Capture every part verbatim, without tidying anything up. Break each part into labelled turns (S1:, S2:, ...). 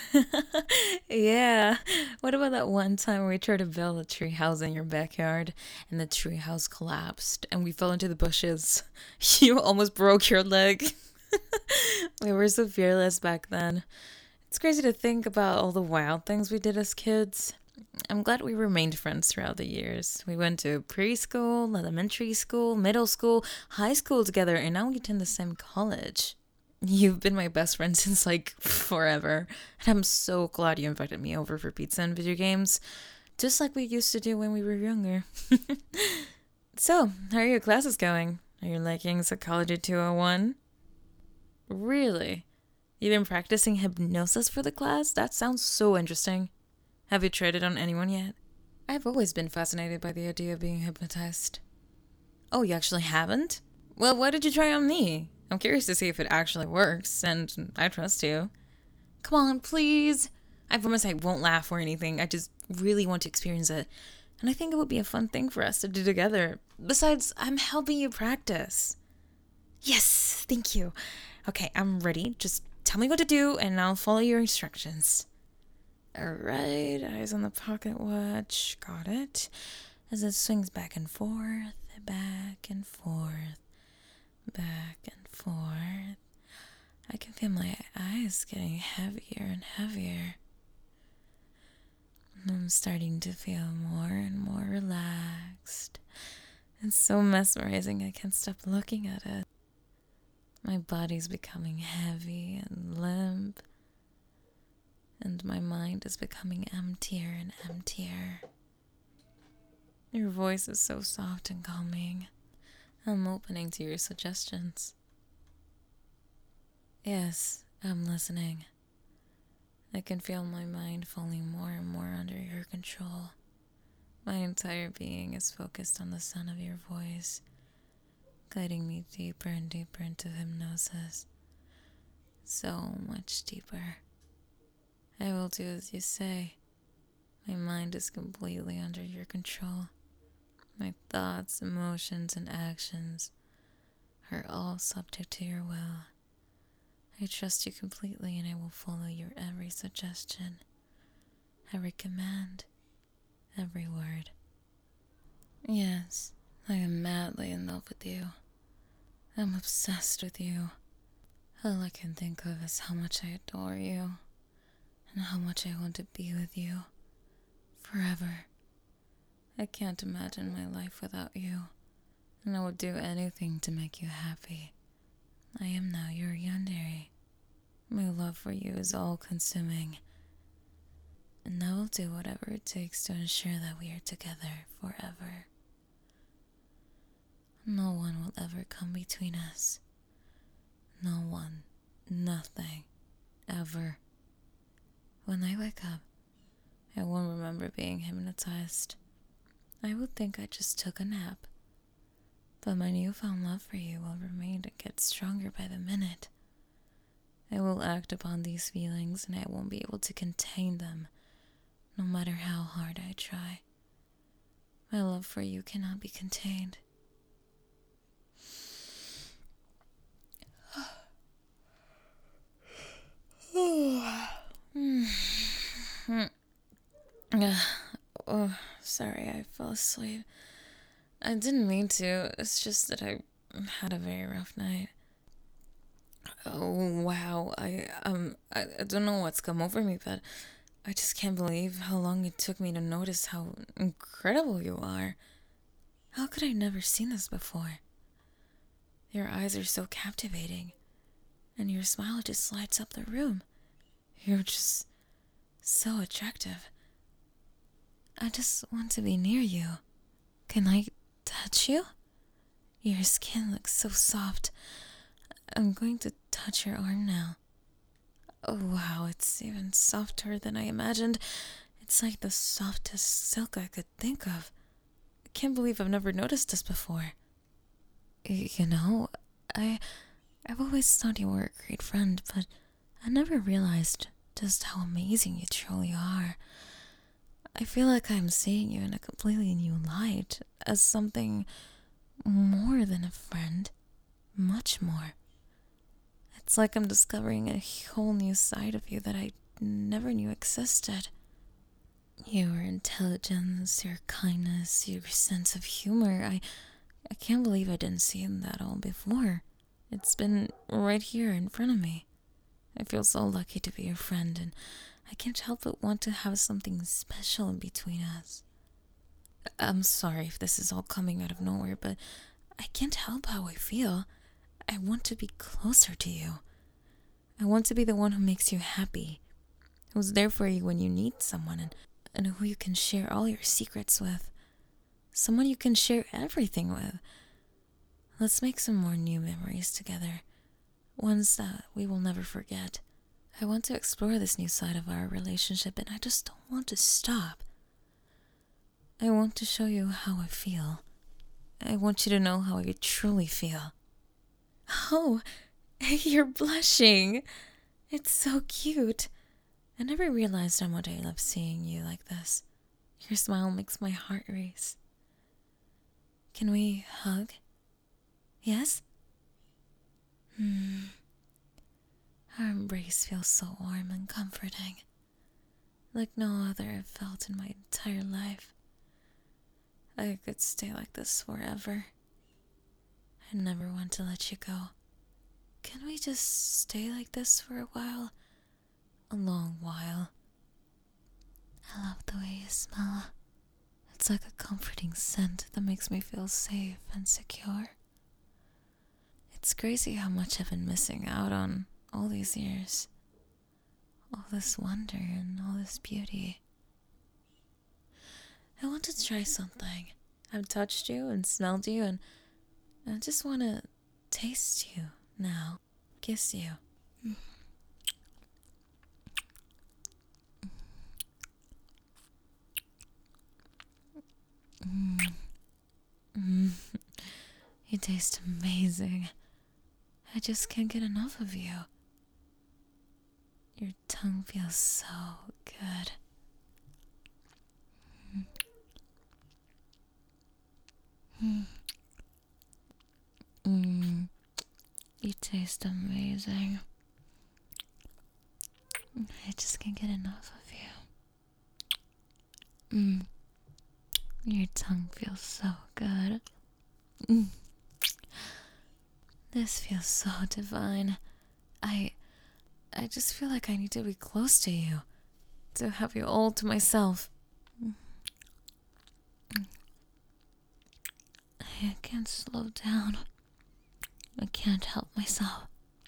S1: Yeah. What about that one time we tried to build a tree house in your backyard and the tree house collapsed and we fell into the bushes? You almost broke your leg. We were so fearless back then. It's crazy to think about all the wild things we did as kids. I'm glad we remained friends throughout the years. We went to preschool, elementary school, middle school, high school together, and now we attend the same college. You've been my best friend since like forever, and I'm so glad you invited me over for pizza and video games, just like we used to do when we were younger. So, how are your classes going? Are you liking Psychology two oh one? Really? You've been practicing hypnosis for the class? That sounds so interesting. Have you tried it on anyone yet? I've always been fascinated by the idea of being hypnotized. Oh, you actually haven't? Well, why did you try on me? I'm curious to see if it actually works, and I trust you. Come on, please. I promise I won't laugh or anything. I just really want to experience it. And I think it would be a fun thing for us to do together. Besides, I'm helping you practice. Yes, thank you. Okay, I'm ready. Just tell me what to do, and I'll follow your instructions. Alright, eyes on the pocket watch. Got it. As it swings back and forth, back and forth, back and forth. I can feel my eyes getting heavier and heavier. I'm starting to feel more and more relaxed. It's so mesmerizing I can't stop looking at it. My body's becoming heavy and limp, and my mind is becoming emptier and emptier. Your voice is so soft and calming. I'm opening to your suggestions. Yes, I'm listening. I can feel my mind falling more and more under your control. My entire being is focused on the sound of your voice, guiding me deeper and deeper into hypnosis. So much deeper. I will do as you say. My mind is completely under your control. My thoughts, emotions, and actions are all subject to your will. I trust you completely, and I will follow your every suggestion, every command, every word. Yes, I am madly in love with you. I'm obsessed with you. All I can think of is how much I adore you, and how much I want to be with you forever. I can't imagine my life without you, and I would do anything to make you happy. I am now your yandere. My love for you is all-consuming, and I will do whatever it takes to ensure that we are together forever. No one will ever come between us. No one, nothing, ever. When I wake up, I won't remember being hypnotized. I will think I just took a nap. But my newfound love for you will remain and get stronger by the minute. I will act upon these feelings, and I won't be able to contain them, no matter how hard I try. My love for you cannot be contained. Oh, sorry, I fell asleep. I didn't mean to. It's just that I had a very rough night. Oh, wow. I, um, I, I don't know what's come over me, but I just can't believe how long it took me to notice how incredible you are. How could I never seen this before? Your eyes are so captivating, and your smile just lights up the room. You're just so attractive. I just want to be near you. Can I touch you? Your skin looks so soft. I'm going to touch your arm now. Oh wow, it's even softer than I imagined. It's like the softest silk I could think of. I can't believe I've never noticed this before. You know, I, I've always thought you were a great friend, but I never realized just how amazing you truly are. I feel like I'm seeing you in a completely new light, as something more than a friend, much more. It's like I'm discovering a whole new side of you that I never knew existed. Your intelligence, your kindness, your sense of humor. I, I can't believe I didn't see that all before. It's been right here in front of me. I feel so lucky to be your friend, and I can't help but want to have something special in between us. I'm sorry if this is all coming out of nowhere, but I can't help how I feel. I want to be closer to you. I want to be the one who makes you happy, who's there for you when you need someone, and, and who you can share all your secrets with. Someone you can share everything with. Let's make some more new memories together. Ones that we will never forget. I want to explore this new side of our relationship, and I just don't want to stop. I want to show you how I feel. I want you to know how I truly feel. Oh, you're blushing. It's so cute. I never realized how much I love seeing you like this. Your smile makes my heart race. Can we hug? Yes? Hmm. Our embrace feels so warm and comforting. Like no other I've felt in my entire life. I could stay like this forever. I never want to let you go. Can we just stay like this for a while? A long while. I love the way you smell. It's like a comforting scent that makes me feel safe and secure. It's crazy how much I've been missing out on all these years. All this wonder and all this beauty. I want to try something. I've touched you and smelled you, and I just want to taste you now. Kiss you. Mm. Mm. You taste amazing. I just can't get enough of you. Your tongue feels so good. Mm. Mm. You taste amazing. I just can't get enough of you. Mm. Your tongue feels so good. Mm. This feels so divine. I I just feel like I need to be close to you. To have you all to myself. I can't slow down. I can't help myself.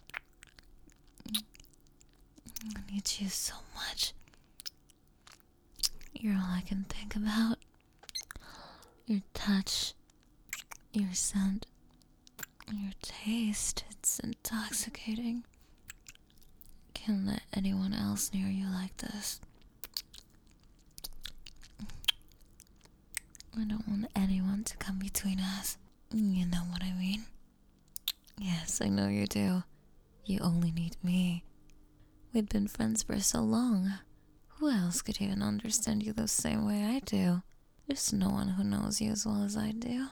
S1: I need you so much. You're all I can think about. Your touch, your scent, your taste. It's intoxicating. Can't let anyone else near you like this. I don't want anyone to come between us. You know what I mean? Yes, I know you do. You only need me. We've been friends for so long. Who else could even understand you the same way I do? There's no one who knows you as well as I do.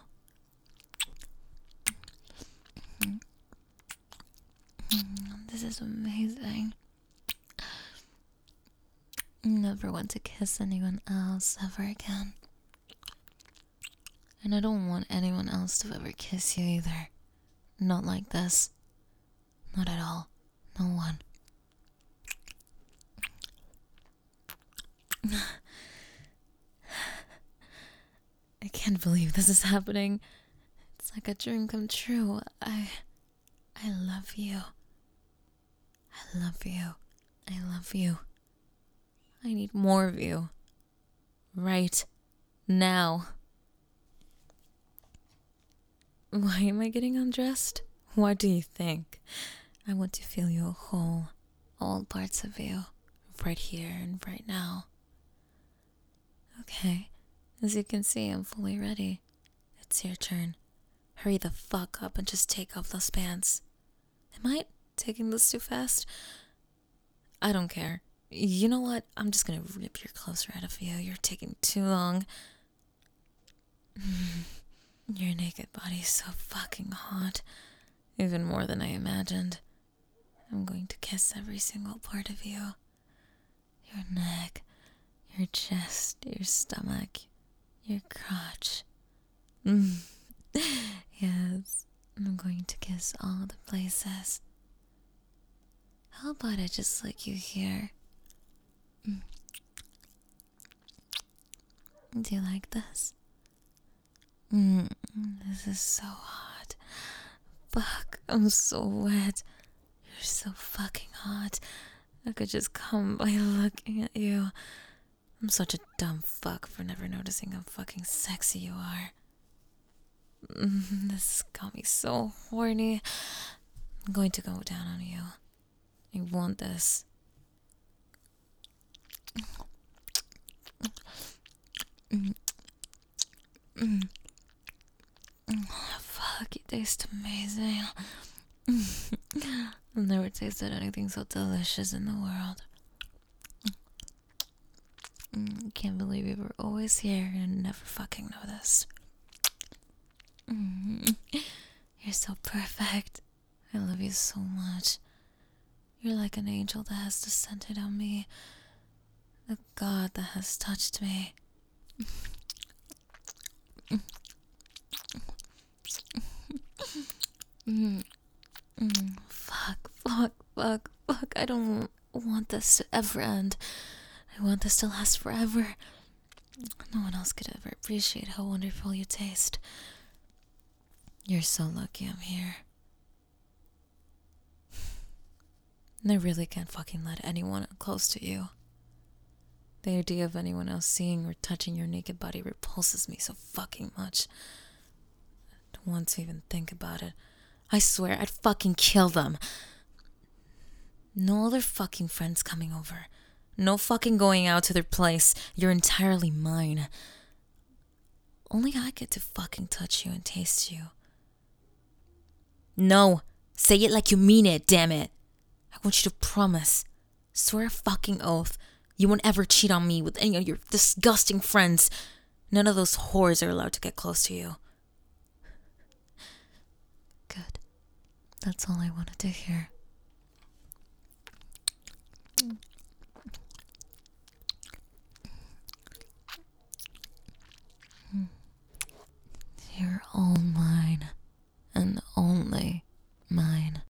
S1: This is amazing. Never want to kiss anyone else ever again. And I don't want anyone else to ever kiss you either. Not like this. Not at all. No one. I can't believe this is happening. It's like a dream come true. I... I love you. I love you. I love you. I need more of you. Right now. Why am I getting undressed? What do you think? I want to feel you whole. All parts of you. Right here and right now. Okay. As you can see, I'm fully ready. It's your turn. Hurry the fuck up and just take off those pants. Am I taking this too fast? I don't care. You know what? I'm just gonna rip your clothes right off you. You're taking too long. Your naked body is so fucking hot. Even more than I imagined. I'm going to kiss every single part of you. your neck, your chest, your stomach, your crotch. Mm. Yes, I'm going to kiss all the places. How about I just lick you here? Mm. Do you like this? Mm, this is so hot. Fuck, I'm so wet. You're so fucking hot. I could just come by looking at you. I'm such a dumb fuck for never noticing how fucking sexy you are. Mm, this got me so horny. I'm going to go down on you. I want this. Mm. Mm. Mm. Fuck, you taste amazing. I've never tasted anything so delicious in the world. Mm. Can't believe you were always here and never fucking noticed. Mm. You're so perfect. I love you so much. You're like an angel that has descended on me. A god that has touched me. Mm. Mm. Fuck, fuck, fuck, fuck. I don't want this to ever end. I want this to last forever. No one else could ever appreciate how wonderful you taste. You're so lucky I'm here. And I really can't fucking let anyone close to you. The idea of anyone else seeing or touching your naked body repulses me so fucking much. I don't want to even think about it. I swear I'd fucking kill them. No other fucking friends coming over. No fucking going out to their place. You're entirely mine. Only I get to fucking touch you and taste you. No. Say it like you mean it, damn it. I want you to promise. Swear a fucking oath. You won't ever cheat on me with any of your disgusting friends. None of those whores are allowed to get close to you. Good. That's all I wanted to hear.